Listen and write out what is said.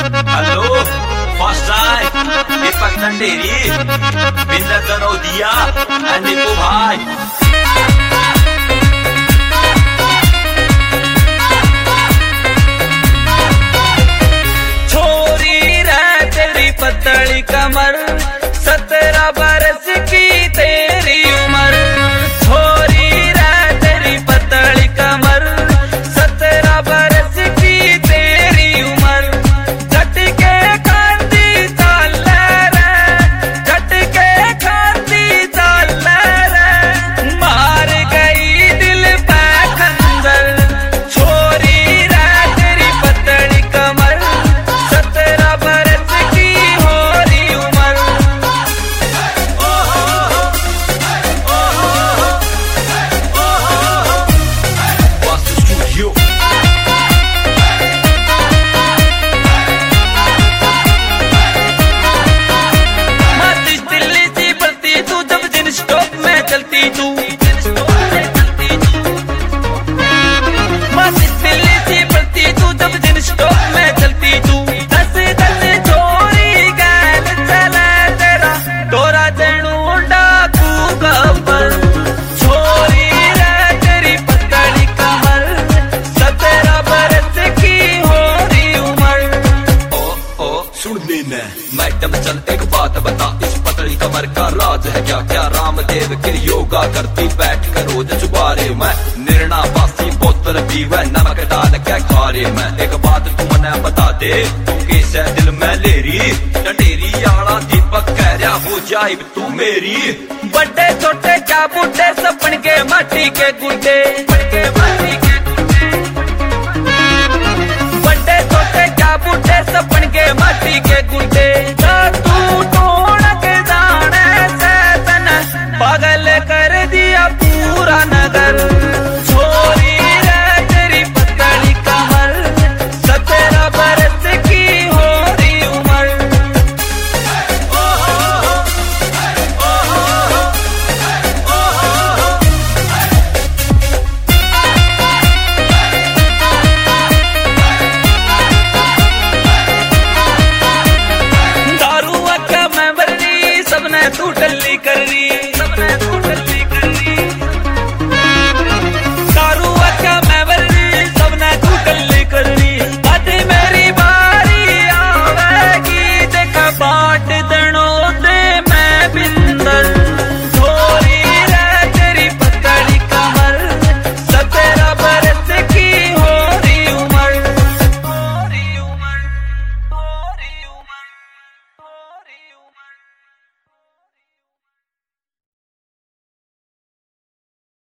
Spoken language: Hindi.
Halo, Fasai, Deepak Nanderi, Binda Danodia, and Nico Bhai. छोरी रे तेरी पतली कमर, 17 बरस की तेरी उम्र। छोरी रे तेरी पतली कमर, 17 बरस की तेरी उम्र। झटके खाती चाल रे, झटके खाती चाल रे, मार गई दिल पे खंजर। छोरी रे तेरी पतली कमर, 17 बरस की हो रही उम्र। Basta Studio. माचिस दिल्ली सी बढ़ती तू, जब जिन स्टॉप में चलती तू। माचिस दिल्ली सी बढ़ती तू, जब जिन स्टॉप में चलती तू। 10 छोरी गैल चले तेरा, तोरा जणू डाकू गब्बर। छोरी रे तेरी पतली कमर, 17 बरस की हो रही उम्र। ओ सुन लेना मैडम, चल एक बात बता, इस पतली कमर का राज है क्या? क्या रामदेव के योगा करती बैठ कर रोज चुबारे मैं? निर्णा बासी बोतल पीवे, नमक डाल के खारे मैं। एक बात तू मने बता दे, तू कैसे दिल में ले रही? डंडेरी आला दीपक कह रहा हो जाए तू मेरी। बड़े छोटे क्या बूढ़े, सपन के माटी के गुड्डे,